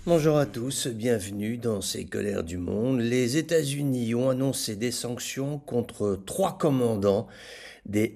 Bonjour à tous, bienvenue dans ces colères du monde. Les États-Unis ont annoncé des sanctions contre 3 commandants des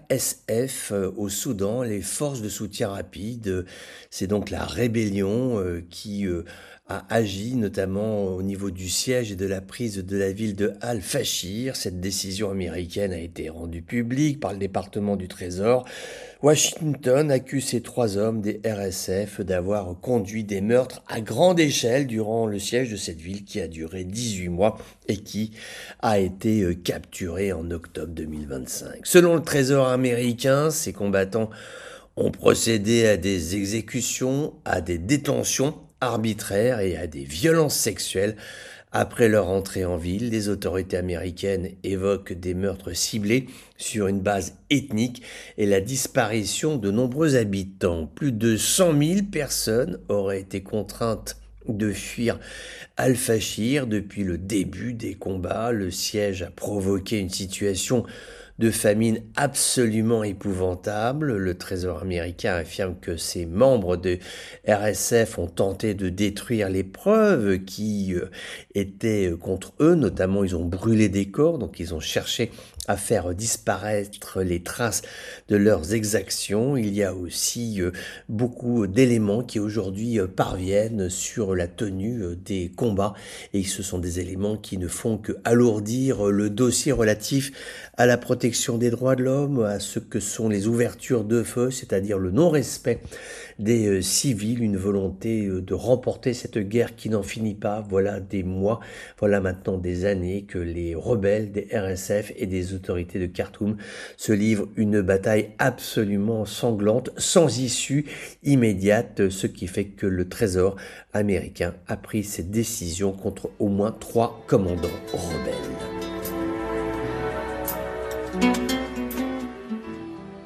RSF au Soudan, les forces de soutien rapide. C'est donc la rébellion qui a agi notamment au niveau du siège et de la prise de la ville de Al-Fashir. Cette décision américaine a été rendue publique par le département du Trésor. Washington accuse ces 3 hommes des RSF d'avoir conduit des meurtres à grande échelle durant le siège de cette ville qui a duré 18 mois et qui a été capturé en octobre 2025. Selon le Trésor américain, ces combattants ont procédé à des exécutions, à des détentions arbitraires et à des violences sexuelles. Après leur entrée en ville, les autorités américaines évoquent des meurtres ciblés sur une base ethnique et la disparition de nombreux habitants. Plus de 100 000 personnes auraient été contraintes de fuir Al-Fashir depuis le début des combats. Le siège a provoqué une situation de famine absolument épouvantable. Le Trésor américain affirme que ses membres de RSF ont tenté de détruire les preuves qui étaient contre eux, notamment ils ont brûlé des corps, donc ils ont cherché à faire disparaître les traces de leurs exactions. Il y a aussi beaucoup d'éléments qui aujourd'hui parviennent sur la tenue des combats et ce sont des éléments qui ne font que alourdir le dossier relatif à la protection des droits de l'homme, à ce que sont les ouvertures de feu, c'est-à-dire le non-respect des civils, une volonté de remporter cette guerre qui n'en finit pas. Voilà des mois, voilà maintenant des années que les rebelles des RSF et des autorités de Khartoum se livrent une bataille absolument sanglante, sans issue immédiate, ce qui fait que le Trésor américain a pris cette décision contre au moins 3 commandants rebelles.